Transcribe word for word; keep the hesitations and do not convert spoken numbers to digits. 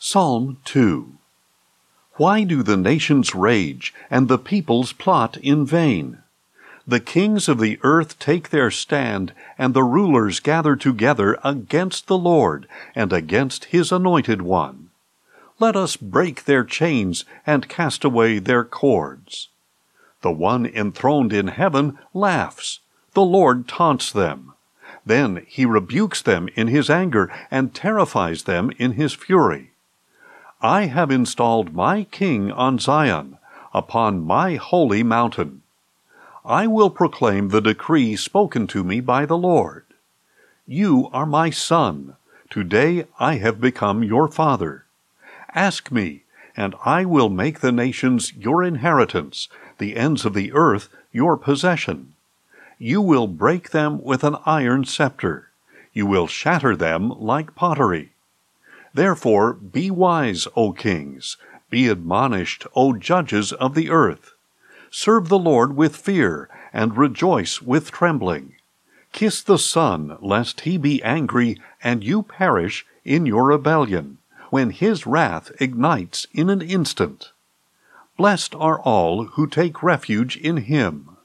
Psalm two. Why do the nations rage, and the peoples plot in vain? The kings of the earth take their stand, and the rulers gather together against the Lord, and against his anointed one. Let us break their chains, and cast away their cords. The one enthroned in heaven laughs. The Lord taunts them. Then he rebukes them in his anger, and terrifies them in his fury. I have installed my king on Zion, upon my holy mountain. I will proclaim the decree spoken to me by the Lord. You are my son. Today I have become your father. Ask me, and I will make the nations your inheritance, the ends of the earth your possession. You will break them with an iron scepter. You will shatter them like pottery. Therefore be wise, O kings. Be admonished, O judges of the earth. Serve the Lord with fear, and rejoice with trembling. Kiss the Son, lest he be angry, and you perish in your rebellion, when his wrath ignites in an instant. Blessed are all who take refuge in him.